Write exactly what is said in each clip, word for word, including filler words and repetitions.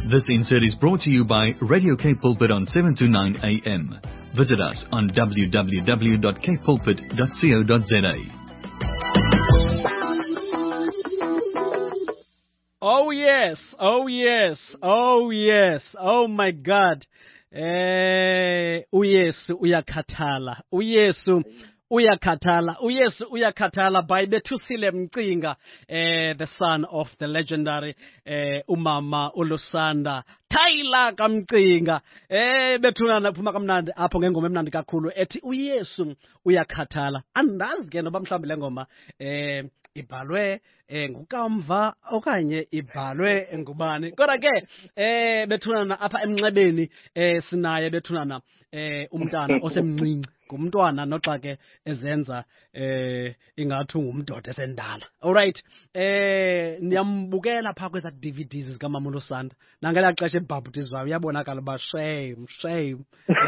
This insert is brought to you by Radio K Pulpit on seven to nine a m. Visit us on w w w dot k pulpit dot co dot z a. Oh yes, oh yes, oh yes, oh my God. Eh, uyesu uyakhathala, uyesu uyakhathala, uyesu uyakhathala by Bethusile Mcinga, eh, the son of the legendary eh, umama uLusanda Tyler kaMcinga. Eh, bethunana phuma kamnandi apho ngengoma emnandi kakhulu ethi uyesu uyakhathala. Andazi ke noba mhlawumbi le ngoma eh ibhalwe eh ngukamva okanye ibhalwe ngubani, kodwa ke eh bethunana apha emnxebeni eh sinaye bethunana eh umntana osemncinci, ngumntwana noxa ke ezenza eh ingathi ngumdoda esendala. All right, eh niyambukela pha kweza D V Ds zikamama uLusanda nangela xesha ebhaptizwayo, uyabonakala ba shame shame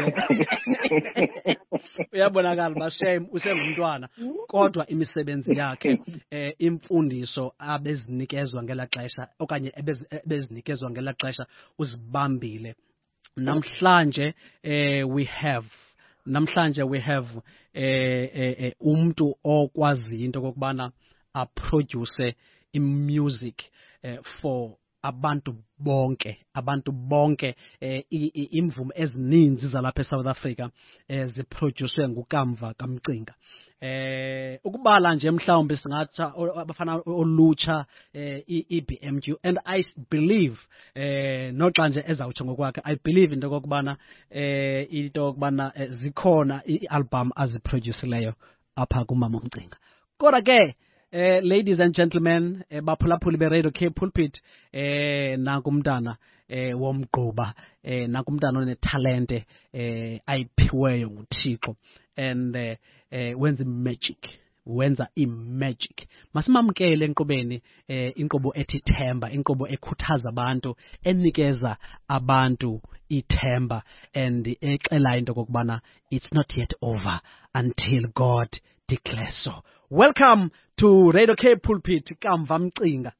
uyabonakala ba shame usengumntwana, kodwa imisebenzi yakhe eh imfundiso abezinikezwa ngela xesha okanye ebezinikezwa ngela xesha uzibambile. Namhlanje eh we have namhlanje we have eh, eh, eh umuntu okwazi into kokubana a produce imusic eh, for abantu bonke abantu bonke eh, imvumo ezininzi zalapha eSouth Africa eh, ziproduced ngukamva kaMcinga. Eh ukubala nje mhlawumbe singatsha abafana olutsha eh I B M Q, and I believe eh noxa nje ezawutsho ngokwakhe, I believe into kokubana eh into kokubana eh, zikhona ialbum aziproducileyo apha kumama uMcinga. Kodwa ke eh ladies and gentlemen, eh, baphulaphuli be Radio K Pulpit, eh nakumntana eh womgquba, eh nakumntana one talente eh ayiphiweyo nguThixo, and eh, eh wenza magic wenza imagic. Masimamkele enkqubeni eh inkqubo ethi Themba, inkqubo ekhuthaza abantu, enikeza abantu ithemba, and exela into kokubana it's not yet over until God declares so. Welcome to Radio K Pulpit, Kamva Mcinga.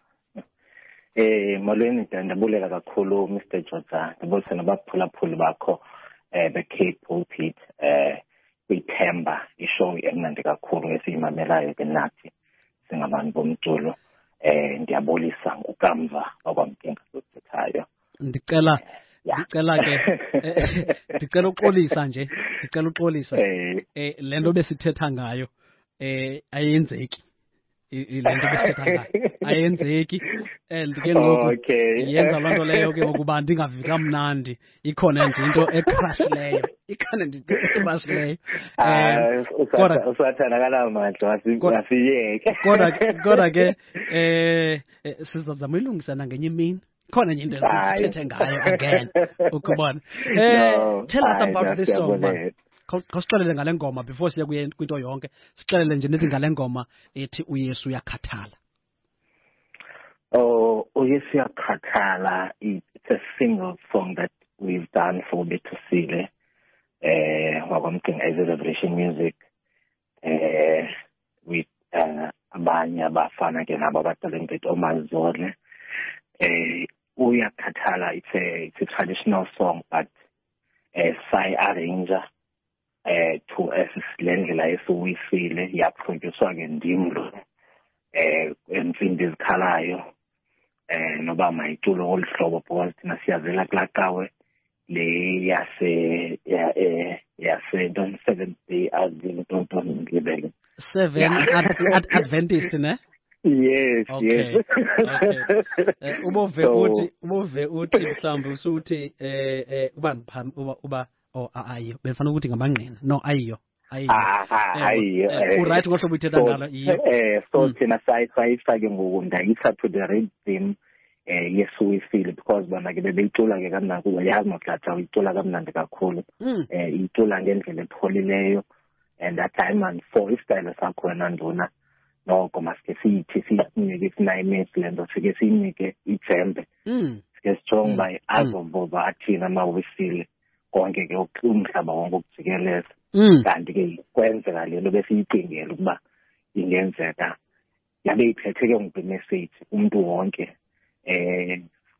Eh molweni ndabulela kakhulu Mister Jota, ndibulisa nabaphulaphuli bakho eh be K Pulpit eh kwithemba, ishow emnandi kakhulu esiyimamelayo ke nathi singabantu bomculo. Eh ndiyabulisa ngokamva wakwaMcinga sothethayo. Ndicela ndicela ke ndicela uxolisa nje ndicela uxolisa eh lento besithetha ngayo eh ayenzeki, ilento besithetha ngayo ayenzeki, and ke ngoku yenza loo nto leyo ke ngokuba ndingavi kamnandi. Ikhona nje into ecrashleyo, ikhona nje into ecrashleyo eh kodwa usathana amandla wasiyeke, kodwa kodwa ke eh sizazama uyilungisa nangenye imini. Khona nje into esithethe ngayo again ukubona. Eh tell us about this song, man. Khosixelele ngale ngoma before siya kwinto yonke. Sixelele nje nethi ngale ngoma ethi uyesu uyakhathala. Oh, uyesu uyakhathala, it's a single song that we've done for Bethusile eh wakwaMcinga as a celebration music eh with uh, abanye abafana ke nabo abatalented oMazole. Eh uyakhathala, it's a it's a traditional song, but eh sai arranger eh to esilendlela esuyifile yaproducewa ngendimlo eh emfindi ezikhalayo eh noba mayiculo olhlobo, because thina siyazela kulaqawe le yase eh yase don seventh day Adventist ngibeke seven Adventist ne. Yes, okay. Yes. Okay. Ubove uthi ubove uthi mhlawumbe usuthi eh eh uba uba uba oh ayiyo befana ukuthi ngamanqina. No ayiyo. Ayiyo. Ayiyo. Uright ngohlobo ithetha ngalo iyo. Eh so thina sayifake ngoku ndayitha to the rhythm eh yesu uyifile, because bona ke bebeyicula ke kamnandi kuba yazi nokulatha uyicula kamnandi kakhulu. Eh icula ngendlela epholileyo, and that time and for istyle sakhona nduna noko masike sithi sinike isinayi minutes lento sike sinike ithembe. Mm. Sike strong by azomboba athina mawisile konke ke umhlaba wonke ukujikeleza. Kanti ke kwenzeka lento besiyicingela ukuba ingenzeka yabe iphethe ke ngomessage umuntu wonke eh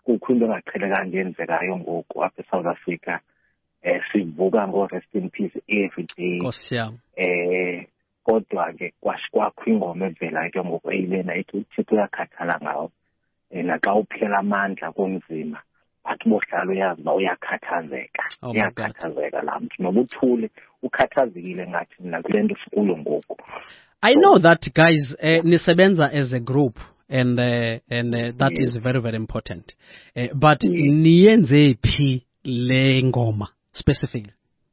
kukho into engaqhelekanga yenzekayo ngoku apha eSouth Africa. Eh sivuka ngo rest in peace every day. Nkosiyam. Eh kodwa ke kwakho ingoma evela ke ngoku eyilena ethi uThixo uyakhathala ngawo. Eh naxa uphela amandla komzimba bathi bohlalo yazi ba uyakhathazeka. Uyakhathazeka la mntu nobuthule ukhathazekile ngathi mina kule nto sikuyo ngoku. I know that guys uh, nisebenza as a group and uh, and uh, that yes. is very very important. Uh, but yes. niyenze phi le ngoma specifically?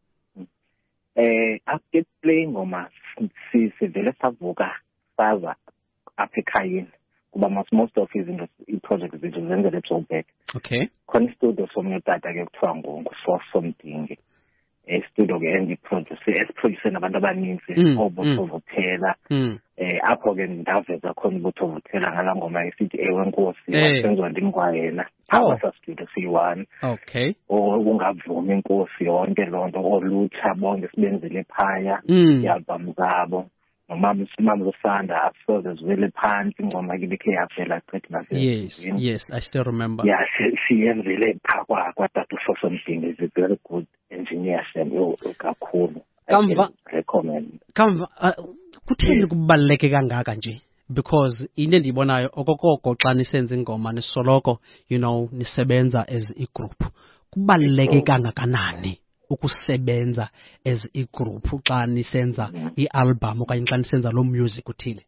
Eh after playing ngoma si sivele savuka saza apha ekhayeni kuba most most of his projects zethu zenzele Joburg. Okay. Khona studio somnye tata ke kuthiwa ngo Somdingi. Eh studio ke endi produce es produce nabantu abaninzi oboThovuthela. Eh apho ke ndaveza khona uboThovuthela ngala ngoma esithi ewe Nkosi wasenzwa ndimkwayena. Phakathi studio C one. Okay. Ungavuma Inkosi yonke lonto olutsha bonke sibenzile ephaya album zabo. Mama Mama Zosanda after zwele phansi ngoma ngibikhe yaphela qedwe nase. Yes, yes, I still remember. Yeah, siyenzile phakwa kwaTata Somdingi is a very good engineer and kakhulu. Kamva recommend. Kamva kutheni kubaluleke kangaka nje? Because into endiyibonayo okokoko xa nisenza ingoma nisoloko you know nisebenza as a group. Kubaluleke kangakanani ukusebenza as a group xa nisenza i-album okanye xa nisenza lo music uthile?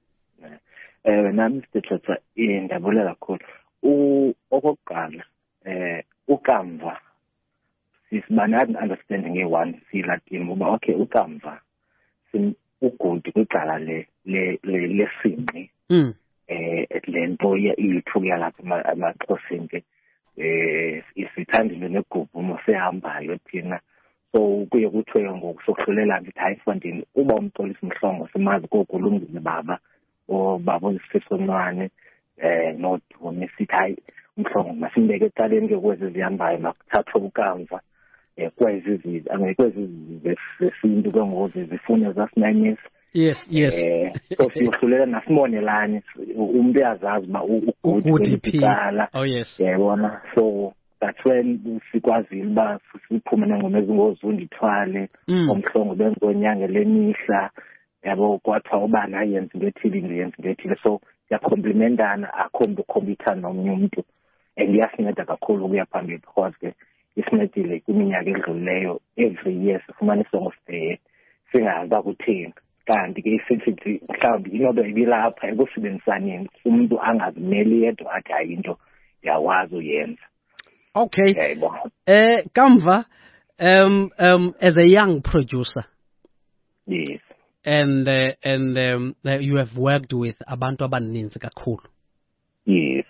Eh nami sithetha indabulela kakhulu. U okokuqala eh ukamva sisibana understanding e1 si Latin uba okay ukamva sim ugodi kwicala le le lesinqi eh lento yithuya lapha amaXhoseni ke eh isithandile negubhu mosehambayo thina so kuye kuthiwe ngoku sokuhlolela ngithi hayi Fondini uba umxolisi Mhlongo simazi kokulungile baba o baba uSifisonwane eh noDumi sithi hayi Mhlongo masimbeke ecaleni ke kwezi zihambayo makuthathwe ukamva eh kwezi izizi angekwezi izizi zesintu ke ngoku zifuna zasinanyisa. Yes, yes. Eh so siyahlulela nasimonelani umuntu uyazazi ba ugudi phela. Oh yes. Yabona so that's when sikwazile ba siphume nengoma ezingozunda ithwale omhlongo benzonyanga lemihla yabo kwathiwa ubana yenza into ethile yenza into ethile so ya complementana akhombe ukhombitha nomnye umuntu and yasinceda kakhulu kuya phambili because ke isincedile kwiminyaka edlulileyo every year sifumana isongo sibe singazi ukuthini kanti ke isithi mhlawumbe inobe ibilapha ekusebenzisaneni umuntu angazimeli yedwa athi ayinto yawazi uyenza. Okay. Eh Kamva um um as a young producer. Yes. And uh, and um, you have worked with abantu abaninzi kakhulu. Yes.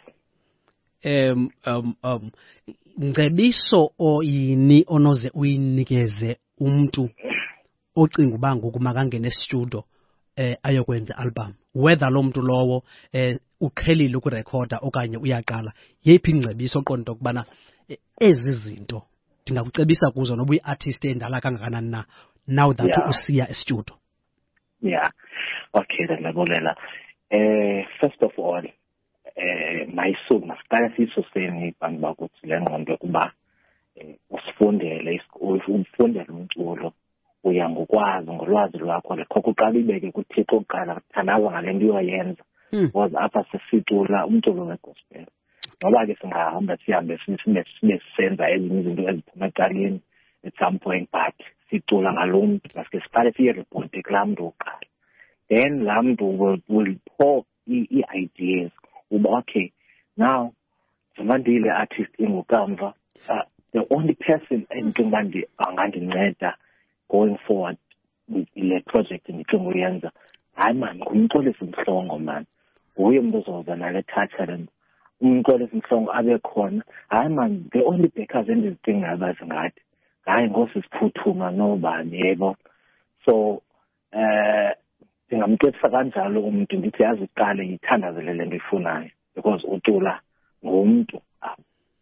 Um um um ngcebiso oyini onoze uyinikeze umuntu ocinga uba ngoku makangene studio eh ayokwenza album whether lo muntu lowo eh uqhelile ukurekhoda okanye uyaqala yephi ingcebiso oqonda ukubana ezi zinto ndingakucebisa kuzo noba uyi-artist endala kangakanani na now that yeah. usiya estudio? Yeah, okay, then labolela eh first of all eh my son masiqala sisoseni abantu bakuthi le ngqondo kuba usifundele isikole ufundele umculo uya ngokwazi ngolwazi lwakho lekho kuqala ibeke kuThixo oqala kuthandaza ngale nto uyoyenza because apha sisicula umculo wegospel ngoba ke singahamba sihambe sibe sisenza ezinye izinto eziphuma ecaleni at some point but sicula ngalomntu basike siqale siye report kulaa mntu oqala then laa mntu will, will pour i-ideas uba okay now njengandile artist ingukamva uh, the only person endicinga uba angandinceda going forward with le project ndicinga uyenza hayi man ngumxolisi Mhlongo man nguye umuntu ozoza nale talent umxolisi Mhlongo abe khona hayi man the only backers endizicinga abazingathi hayi ngosiphuthuma nobani yebo so eh ndingamcebisa kanjalo umuntu ndithi yazi uqale yithandazele lento ifunayo because ucula ngumuntu apha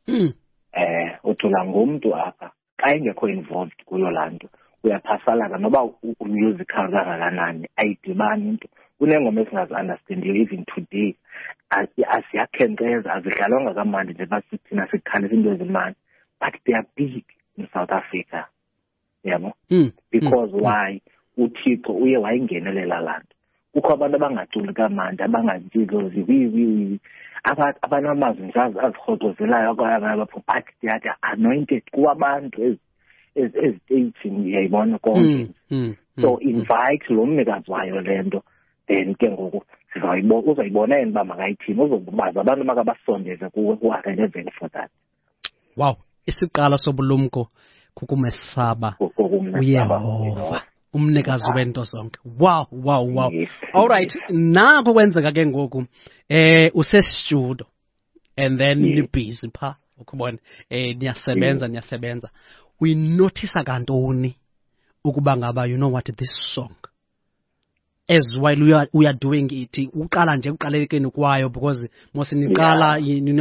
eh ucula ngumuntu apha xa ingekho involved kuyo lanto uyaphasalaka noba umusical kangakanani ayidibani into kunengoma esingazi-understandiyo even today asiyakhenkeza azidlalwanga kamandi nje basithina sikhalisa into ezimandi, but they are big in South Africa, yabo. Mm. Because mm. why? uThixo uye wayingenelela lanto. Kukho abantu abangaculi kamandi, abangantilo ziwiwi, abanamazwi nje azirhotozelayo abapho, but they are anointed kuwabantu ezitagini, yayibona konke. So invite lo mnikazi wayo lento, then ke ngoku sizayibona, uzayibona yena uba makayithini, uzobaza abantu makabasondeze kuwe ku-arrange for that. Wow, isiqala sobulumko kukumesaba uYehova, umnikazi wento zonke. Wow, wow, wow. Yes. All right, nakho kwenzeka ke ngoku eh usestudio and then Yes. ni busy pha, ukubona eh niyasebenza niyasebenza. We notice kantoni ukuba ngaba, you know what, this song as while we are we are doing it, uqala nje uqalekeni kwayo because mos niqala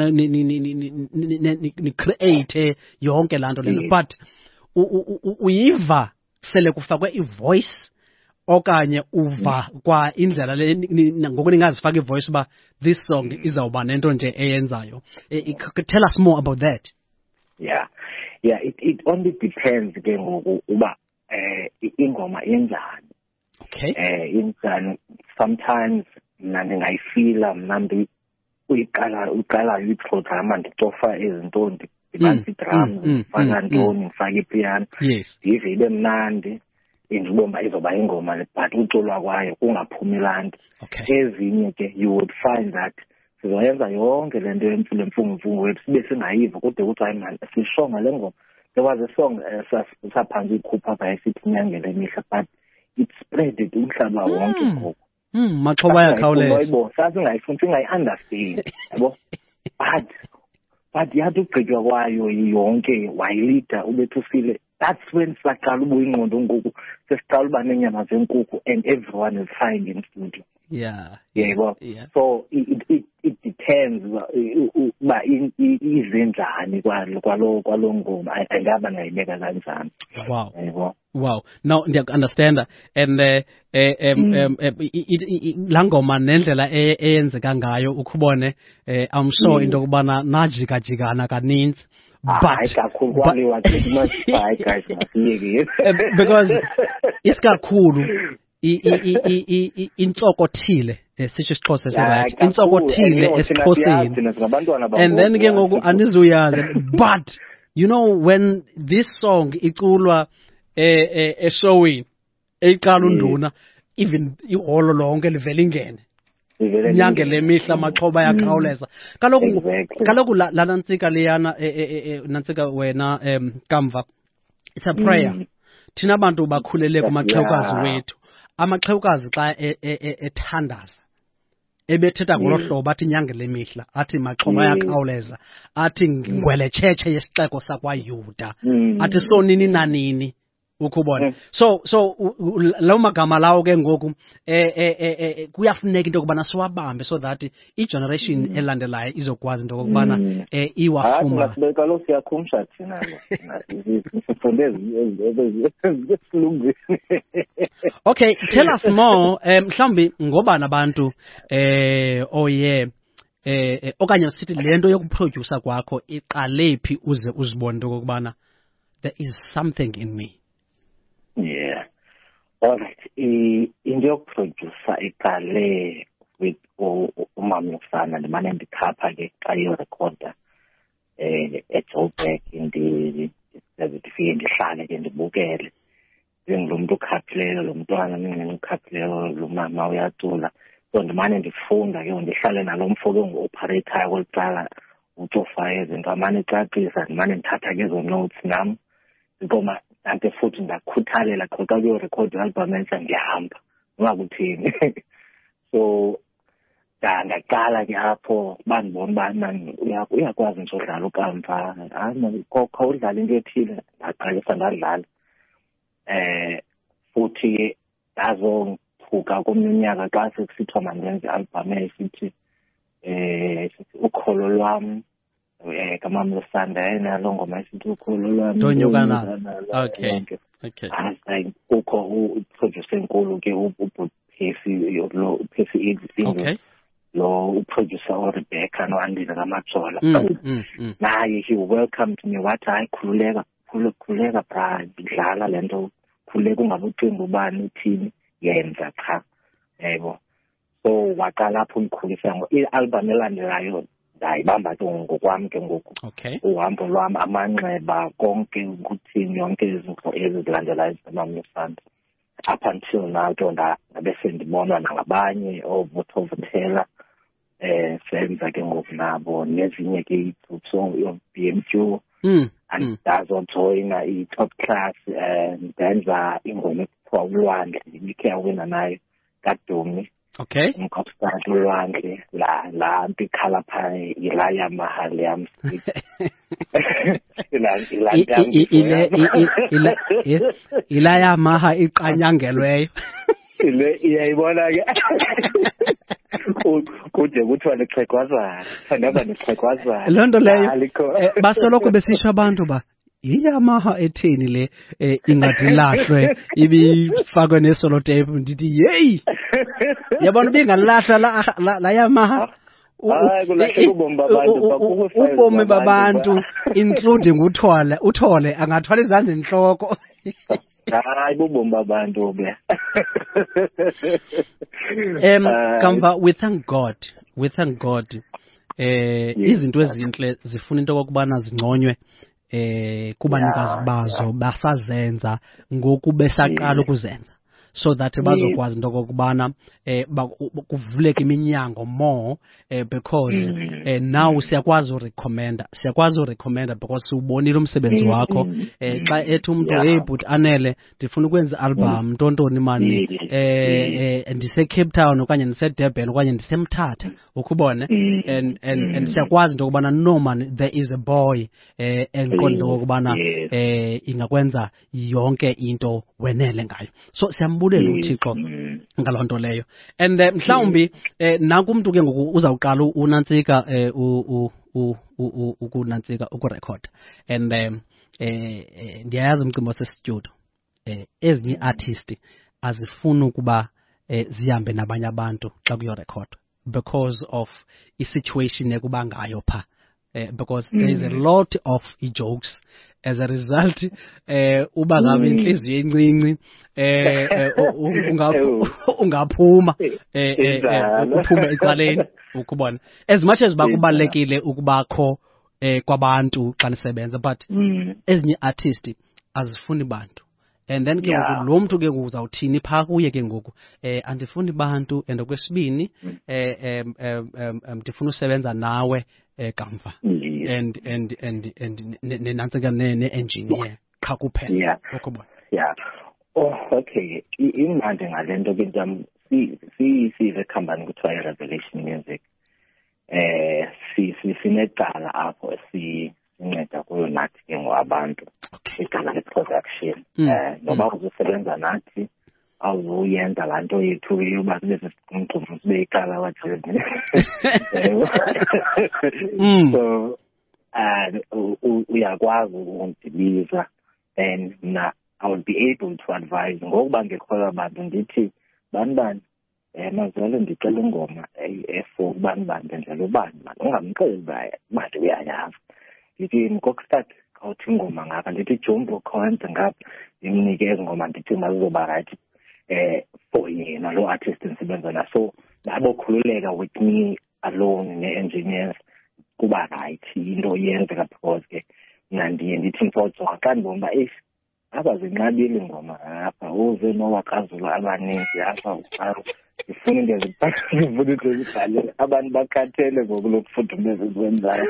ni create yonke lanto lento, but uyiva sele kufakwe ivoice okanye uva kwa indlela le ngoku ningazifaka ivoice ba this song izawuba nento nje eyenzayo. Tell us more about that. Yeah, yeah, it it only depends ke ngoku uba eh ingoma enjani. Okay. Eh injani, sometimes mna ndingayifila mna uyiqala uqala uyiprogram ndicofa izinto ndibantu drums ndifaka ntoni ndifaka ipiano ndive ibe mnandi indibomba izoba ingoma le, but uculwa kwayo kungaphumi lanto. Ezinye ke you would find that sizoyenza yonke lento yemfulo mfungumfungu wethu sibe singayiva kodwa ukuthi hayi man sishonga le ngoma. There was a song saphansi ikhupha pha esithi Nyangele Mihla, but it spread it umhlaba wonke ngoku. Mm, maxhoba yakhawuleza. Sasingayifuni singayi-understand, yabo. But but yathi ugqitywa kwayo yonke wayilida ubethu ufile. That's when saqala ubuyingqondo ngoku sesiqala uba nenyama zenkukhu and everyone is fine in studio. Yeah. Yeah, well, yeah. So it it it depends uba izenjani kwalo kwalo kwalo ngoma ayingaba ngayibeka kanjani. Wow. Yeah. Wow. Now I understand that, and uh, um um la ngoma nendlela eyenzeka ngayo ukubone I'm sure into kubana najika jikana kaninzi. But, but because isikakhulu intsokothile sisho isixhosa right, intsokothile esiXhoseni, and then ke ngoku anizuyazi, but you know when this song iculwa eh eh showing eqala unduna even iholo lonke livela ingene Nyangele Mihla maxhoba yakhawuleza. Kaloku kaloku la nantsika leyana nantsika wena em kamva, it's a prayer. Thina abantu bakhulele kumaxhewukazi wethu, amaxhewukazi xa ethandaza ebethetha ngolo hlobo athi Nyangele Mihla, athi maxhoba yakhawuleza, athi ngweletshetshhe yesixeko sakwaYuda, athi sonini nanini ukubona. So so lawo magama lawo ke ngoku eh eh kuyafuneka into kubana siwabambe so that i generation elandelayo izokwazi into kubana eh iwafuma. Asibeka lo siyakhumsha thina lo. Sifunde esilungwini. Okay, tell us more mhlambi ngoba nabantu eh oye eh okanye sithi lento yokuproducer kwakho iqalephi uze uzibone into kubana there is something in me. Yeah. All right. Into yokuproducer iqale with umama Mfana ndimane ndikhapha ke xa irecorder eh eJoburg indi ndifike ndihlale ke ndibukele lo muntu ukhaphileyo lo mntwana mina ukhaphileyo lo mama uyacula, so ndimane ndifunda ke ndihlale nalo mfolo ongu-operator kweliqala uTofa izinto amane ecacisa, ndimane ndithatha ke zo notes nam ngoma ante futhi ndakhuthalela xa kuyo record album enhle ngihamba ungakuthini. So ndaqala ke apho bandibona bani uyakwazi nje udlala ukamva, hayi kokho udlala into ethile, ndaqalisa ngadlala eh futhi azongithuka komnyaka xa sekusithiwa mandenze album esithi eh ukholo lwami eh kamama Lusanda yena lo ngoma esithi ukholo lwami Donyukana. Okay. Okay. Hayi ukho uproducer enkulu ke Percy lo Percy Ingles Okay. lo producer uRebecca noAndile Kamajola. Mm, mm, mm. Naye he welcomed me wathi hayi khululeka khululeka bra ngidlala lento khululeka ungabuthembi ubani uthini yenza cha yebo. So waqala lapho ngikhulisa ngo i-album elandelayo ndayibamba ke ngokwami ke ngoku. Okay. Uhambo lwami amanxeba konke ukuthini yonke izinto ezilandelayo zamamusanda up until now ke ndabe sendibonwa nangabanye oVuthela eh senza ke ngoku nabo nezinye ke i-song yo-B M Q Mm. and ndazojoyina i-Top Class and ndenza ingoma ekuthiwa Ulwandle ikhe yawina nayo kaDumi. Okay. Umkhosikazi ulwandle la la ikhala pha ila Yamaha yam ila ila ile ile ile Yamaha iqanyangelweyo. ile iyayibona ke kude kuthiwa lexhegwazana sandaba lexhegwazana Loo nto leyo basoloko besisho abantu ba iYamaha etheni le ingadilahlwe ibifakwe nesolo tape ndithi hey yabona bingalahlwa la la Yamaha ubomi babantu including uthole uthole angathwala izandla enhloko. Hayi bubomi babantu be. Um Kamva, we thank God we thank God eh izinto ezinhle zifuna into okubana zingconywe eh kubanikazi bazo basazenza ngoku besaqala ukuzenza so that bazokwazi into okubana eh kuvuleke iminyango more eh, because eh, now siyakwazi urecommenda siyakwazi urecommenda because ubonile umsebenzi wakho eh xa ethi umuntu hey but Anele ndifuna ukwenza album ntontoni mani eh ndise Cape Town okanye ndise Durban okanye ndisemthatha ukubone and and and siyakwazi into okubana no man there is a boy eh enqondo okubana eh ingakwenza yonke into wenele ngayo so siyambulela uThixo ngalonto leyo and mhlawumbi nanku umuntu ke ngoku uzawuqala unantsika u ukunantsika ukurecord and eh ndiyayazi umcimbi wasestudio eh ezinye artist azifuni ukuba zihambe nabanye abantu xa kuyo record because of i situation ekuba ngayo pha because there is a lot of jokes as a result eh uba ngabe inhliziyo encinci eh ungaphuma eh uphuma ecaleni ukubona as much as bakubalekile ukubakho eh kwabantu xa nisebenza but ezinye artist azifuni bantu and then ke ngoku lo muntu ke uzawuthini pha kuye ke ngoku eh andifuni bantu and okwesibini eh ndifuna usebenza nawe kamva and and and and nenantsika ne-engineer qha kuphela ukubona yeah oh okay imandi ngalento ke ntam si si si the company kuthiwa iRevelation Music eh si si sinecala apho si inceda kuyo nathi ke ngoabantu igama le-production eh noma uzosebenza nathi awuyenza laa nto yethu yoba sibe sesiqumqum sibe icala wathini so and uyakwazi ukundibiza and na I would be able to advise ngokuba ngekhola abantu ndithi bani bani eh mazolo ndicela ingoma e-four bani bani ndenzela ubani manje ungamxeli baye manje uyayazi ndithi ngokustart awuthi ingoma ngapha ndithi Jumbo Khonza ngapha imnikeze ingoma ndithi mazoba right eh for yena lo artist ensebenza na so labo khululeka with me alone ne-engineers kuba right into yenzeka because ke mina ndiye ndithi mfotho xa ndibona if abazinqabile ingoma apha uze nowaqazula abaninzi apha uqaro ifuna into ezibhale into ezibhale abantu bakhathele ngokulokufudumeza ezwenzayo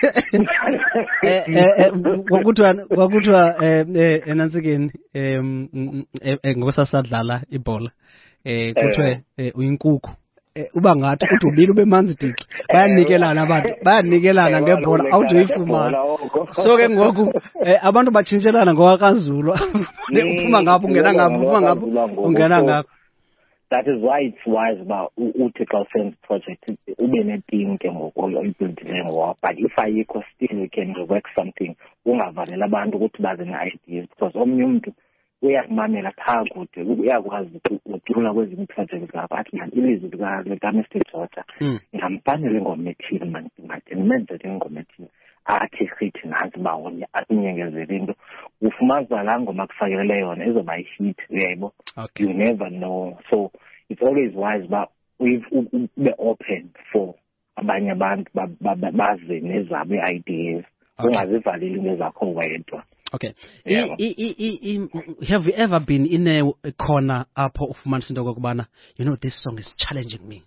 eh kwakuthiwa kwakuthiwa eh enansikeni eh ngokusasadlala ibhola eh kuthiwe uyinkukhu uba ngathi uthi ubili ube manzi dixi bayanikelana abantu bayanikelana ngebhola awujoyifumana so ke ngoku abantu batshintshelana ngokwakaZulu uphuma ngapho ungena ngapho uphuma ngapho ungena ngapho. That is why it's wise about uThixo Sense project ube ne-team ke ngoku oyibuildileyo ngoba but if ayikho still we can work something ungavalela abantu ukuthi baze ne-ideas because omnye umuntu uyakumamela phaa kude uyakwazi ukucula kwezinye projects lapha athi man ilizwi lika-Mister Jota ngamfanele ingoma ethile man ngathi nimenzele ingoma ethile athi hit nansi bawona atinyengezele into ufumanisa la ngoma kufakelele yona izoba i-hit uyayibona you never know so it's always wise but we've be open for abanye abantu baze nezabo i-ideas ungazivaleli into zakho wedwa. Okay. Yeah. I, I, I, I, have you ever been in a, a corner apho ufumanisa into kokubana you know this song is challenging me?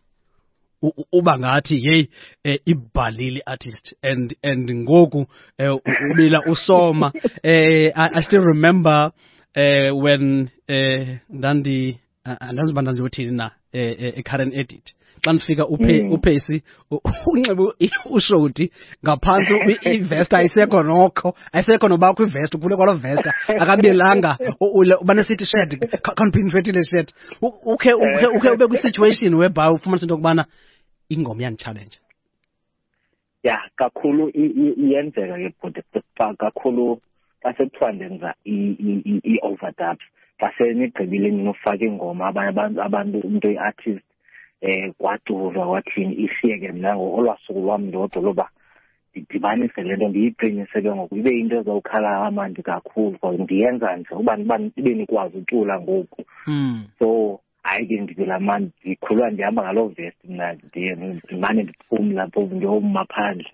Uba ngathi hey ibhalili artist and and ngoku ubila usoma I, I still remember uh, when ndandi andazi bandazi uthini na e current edit xa nifika uphe uphesi unxibe ushoti ngaphansi ivest ayisekho nokho ayisekho noba ku ivest kuphule kwalo vest akabelanga ubane sithi shirt can't penetrate the shirt ukhe ukhe ukhe ube ku situation whereby ufumanisa into kubana ingoma yan challenge yeah kakhulu iyenzeka ke but kakhulu kasethandenza i overdubs kasenigqibile ninofaka ingoma abanye abantu abantu umuntu iartist eh kwadura wathini isiyeke mina olwasuku lwami ndodwa loba ndidibanise lento ndiyiqinise ke ngoku ibe into ezawukhala amandi kakhulu because ndiyenza nje ubani bani ibe nikwazi ucula ngoku so ayike ndivela manje ndikhulwa ndihamba ngalo vest mina ndimane ndiphuma lapho ngiyoma phandle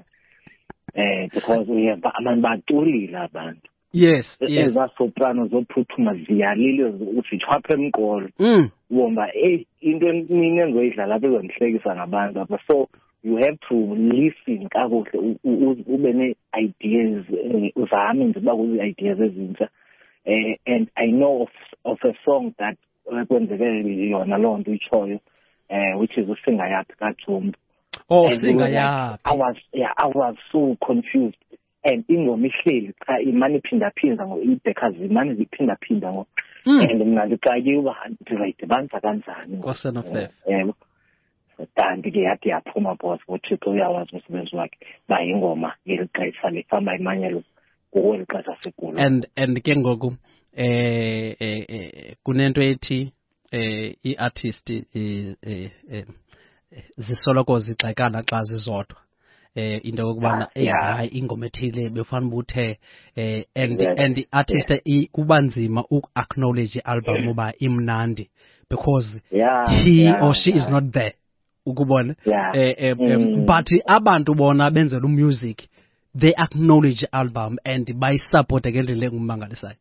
eh because uyeva abantu baculila abantu yes yes eza soprano zophuthuma ziyalile uzithwapha emqolo ubomba eh into mina engizoyidlala lapho ezongihlekisa ngabantu apha so you have to listen kakuhle ube ne ideas uzame nje ba kuzi ideas ezintsha eh and I know of of a song that kwenzeke yona lonto ichoyo eh which is usinga yapi kaJumbu oh singa yapi I was yeah I was so confused and ingoma ihleli cha imani iphinda phinda ngo ibhekhazi imani ziphinda phinda ngo and mina ngicake uba right banza kanjani nkosana fef yebo kanti ke yathi yaphuma boss uThixo uyawazi umsebenzi wakhe bayingoma yeliqhaisa lefamba imanyelo ngokweliqhaisa sekulo and and ke ngoku eh eh kunento ethi eh iartist eh zisoloko zixakana xa zizodwa eh into kokubana hayi ingoma ethile befanele ubuthe eh and and artist kubanzima ukacknowledge album oba imnandi because he or she is not there ukubona eh but abantu bona benzela umusic they acknowledge album and by support ngendlela engumangalisayo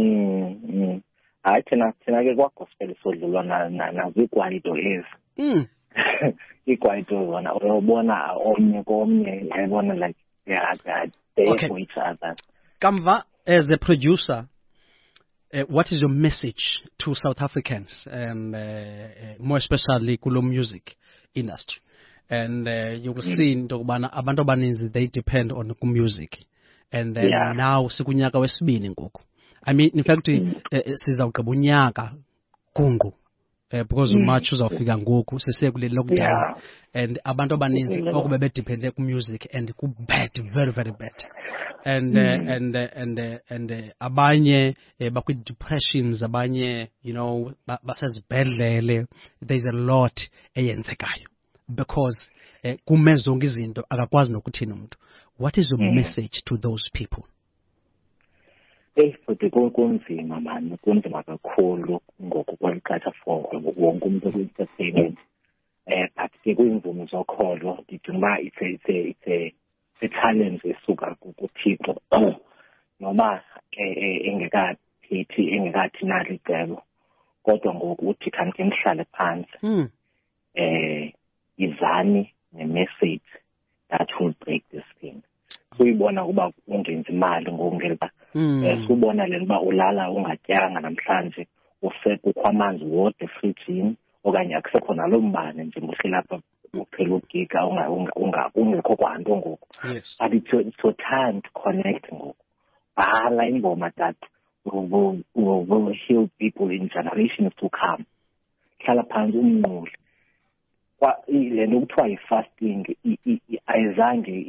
mm hayi thina thina ke kwa gospel sodlulwa na nazigwalito lezi mm igwalito zona uyobona omnye komnye uyabona like yeah they for each other. Kamva, as a producer, uh, what is your message to South Africans and uh, uh, more especially kulo music industry? And uh, you will see into kubana abantu abaninzi they depend on ku music and then yeah. Now sikunyaka wesibini ngoku I mean in fact sizawugqiba unyaka kungu uh, because mm. March uzawufika ngoku sise kule lockdown yeah. And abantu abaninzi okube bedepende ku music and ku bad very very bad and mm. uh, and uh, and uh, and uh, abanye uh, bakwi depressions abanye you know basezibhedlele there's a lot eyenzekayo because uh, kumezonke izinto akakwazi nokuthina umuntu. What is your mm. message to those people? Eh futhi kunzima man kunzima kakhulu ngokukwaliqhatha for wonke umuntu ku-entertainment eh but ke kuyimvumo zokholo ngicuma it's a it's a it's a a challenge esuka kuThixo noma eh engekathithi engekathi nali icebo kodwa ngokuthi kanti ngihlale phansi eh izani ne-message that will break this thing. Kuyibona kuba ungenza imali ngokungela esubona lena ulala ungatyanga namhlanje usekukho amanzi wode fridge okanye akusekho nalombane nje muhlala lapha uphela ugiga unga unga ungekho kwanto ngoku but it's your, it's your time to connect ngoku bhala ingoma that will, will, will heal people in generations to come. Hlala phansi umnqule kwa lento kuthiwa yi-fasting ayizange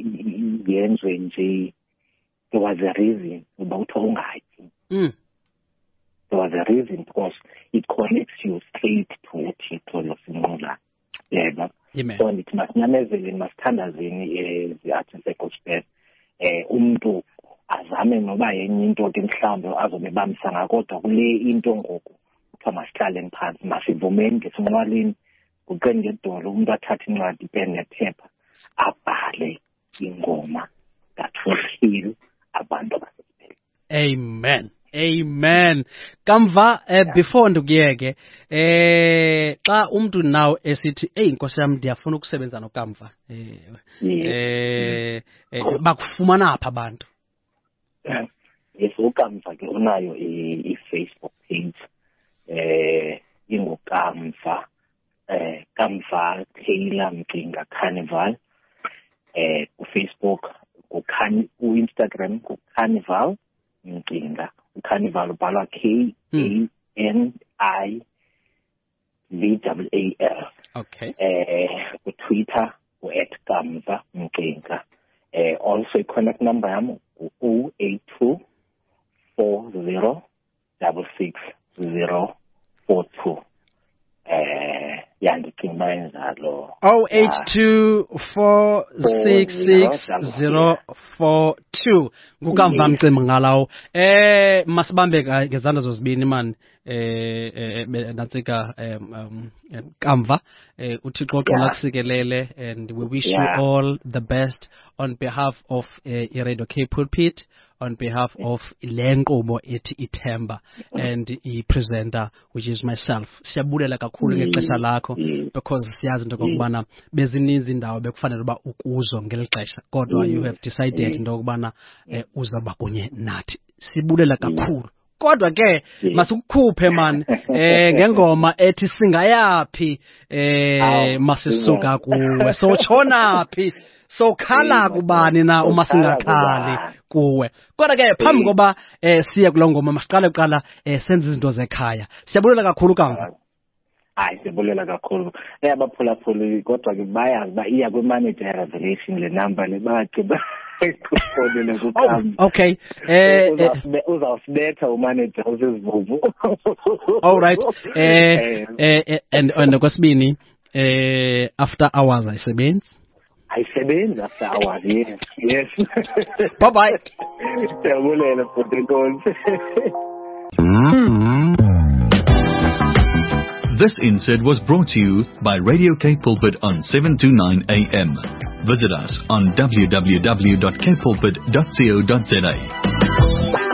yenzwe nje there was a reason uba kuthiwa ungatyi There was a reason, because it connects you straight to uThixo losinqula. Yeah, Amen. So it must nyamezeli masithandazini ezi-artists e-gospel eh umuntu azame noba yenye into ke mhlawumbe azobe bamsanga, kodwa kule into ngoku kuthiwa masihlale phansi, masivumeni ngesinqwaleni, kuqeni ngedolo, umuntu athathe incwadi, ipeni nephepha, abhale ingoma that will heal abantu abasesibhedlela. Amen. Amen. Kamva eh, yeah. Before ndikuyeke eh xa umuntu nawo esithi hey Nkosi yami ndiyafuna ukusebenza noKamva eh yeah. eh bakufumana apha abantu. Yes, uKamva ke unayo i-Facebook page eh ingoKamva eh Kamva Taylor Mcinga Carnival eh ku Facebook, ku Instagram ku Carnival Mcinga. Carnival ubhalwa K A N I V A A L. Okay. Eh ku Twitter ku at Kamva Mcinga. Eh also connect number yami zero eight two four zero six six zero four two. Eh yandicinga njalo. zero eight two four six six zero four two. Ngukamva Mcimbi ngalawo. Eh masibambe ngezandla zozibini man. Eh natsika um Kamva uThixo xola kusikelele, and we wish you all the best on behalf of iRadio K Pulpit, on behalf of Ilenkomo ethi Ithemba and i-presenter which is myself. Siyabulela kakhulu ngexesha lakho, because siyazi into okubana bezininzi indawo bekufanele uba ukuzo ngelixesha, kodwa you have decided into okubana uzaba kunye nathi. Sibulela kakhulu. Kodwa ke masikukhuphe man eh ngengoma ethi singayapi eh masisuka kuwe, so tshona phi, so khala kubani na uma singakhali kuwe. Kodwa ke phambi koba eh siya kulongoma masiqale uqala eh senze izinto zekhaya. Siyabulela kakhulu Kamva. Hayi sibulela kakhulu. Eh abaphulaphuli kodwa ke bayazi ba iya ku manager revelation le number le bathi ba Oh, okay. Eh uzawusibetha umanager usizivuvu. All right. Eh eh and and kwesibini eh after hours ayisebenzi. Ayisebenzi after hours, yes. Yes. Bye bye. Siyabulela futhi Nkosi. This insert was brought to you by Radio K Pulpit on seven twenty-nine A M. Visit us on w w w dot k pulpit dot co dot za.